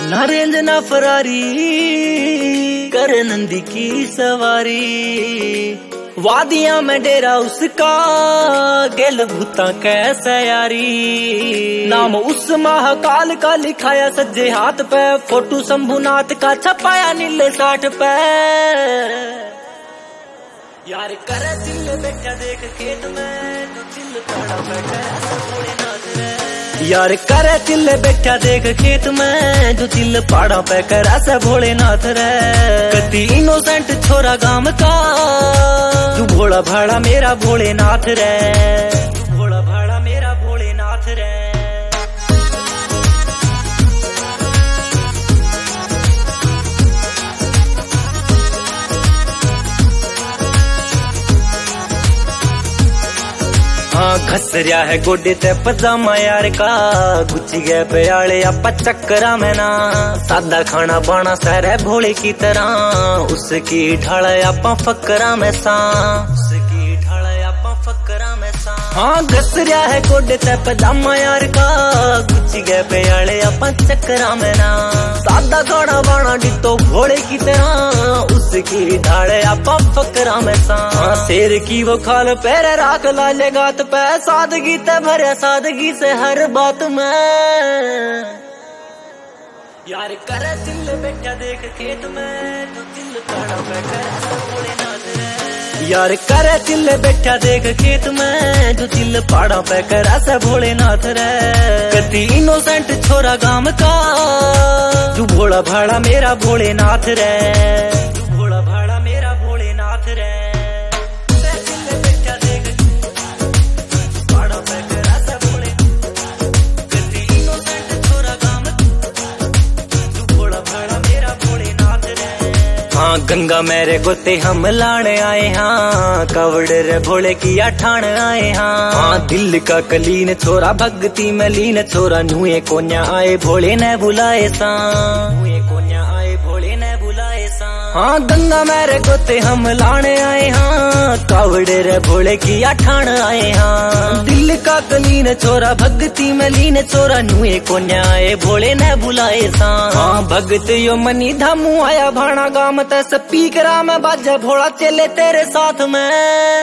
ना रेंज ना फरारी कर नंदी की सवारी, वादियां में डेरा उसका गेल भूता कैसे यारी। नाम उस महाकाल का लिखाया सज्जे हाथ पे, फोटो शंभुनाथ का छपाया नीले साठ पे। यार करे दिल बैठा देख खेत में, तो दिल पड़ा बैठा भोलेनाथ रे। यार करे दिल बैठा देख खेत में, जो दिल पड़ा पे कर ऐसा भोलेनाथ रे। कति इनोसेंट छोरा गांव का, तू भोला भाड़ा मेरा भोलेनाथ रे, तू भोला भाड़ा मेरा भोलेनाथ रे। घस रहा है गोडे ते पजामा यार का, गुच्ची गए प्याले आपा चक्करा में ना। सादा खाना बाना सारे भोले की तरह, उसकी ढाल आपा फकरा में सा, उसकी ढाल आपा फकरा में सा। हाँ घस रहा है गोडे ते पजामा यार का, गुच्ची गए प्याले आपा चक्करा में ना। सादा खाना बाना डितो भोले की तरह, उसकी ढाल आपा फकरा में सा। शेर की वो खाल पैर राख लाले गात पे, सादगी ते भरे सादगी से हर बात में। यार करे दिल बैठा देख खेत में, तो दिल पड़ा बैठा भोलेनाथ रे। यार करे दिल बैठा देख खेत में, जो दिल पड़ा पे कर ऐसा भोलेनाथ रे। कति इनोसेंट छोरा गांव का, तू भोला भाड़ा मेरा भोलेनाथ रे, तू भोला भाड़ा मेरा भोलेनाथ रे। गंगा मेरे गोते हम लाने आए हाँ, कावड़ रे भोले की ठाण आए हाँ। दिल का कलीन छोरा भक्ति में लीन छोरा, नुए कोन्या आए भोले ने बुलाए सा, नुए कोन्या आए भोले ने बुलाए सा। हाँ गंगा मेरे गोते हम लाने आए हाँ, कावड़ रे भोले की ठाण आए हाँ। दिल का कलीन छोरा भक्ति में लीन छोरा, नुए कोन्या आए भोले ने बुलाए सा। हाँ भगत यो मनी धामू आया भाणा गाम ते, स्पीकरा में बाजा भोला चले तेरे साथ में।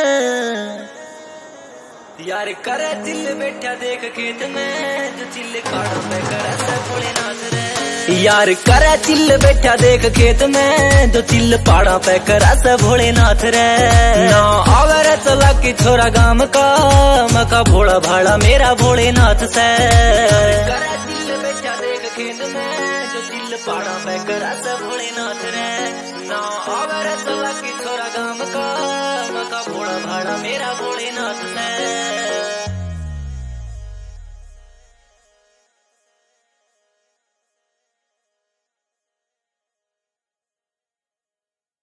यार करे दिल बैठा देख खेत में, जो चिल्ले काड़ा पे करे से भोलेनाथ रे। यार करे दिल बैठा देख खेत में, जो चिल्ल पाड़ा पे करे से भोलेनाथ रे। ना आवे रे चला की छोरा गांव का, मका भोला भाड़ा मेरा भोलेनाथ से। करे दिल बैठा देख खेत में, जो चिल्ल पाड़ा पे करे से भोलेनाथ रे। ना आवे रे चला की छोरा गांव का, मका भोला भाड़ा मेरा भोलेनाथ से।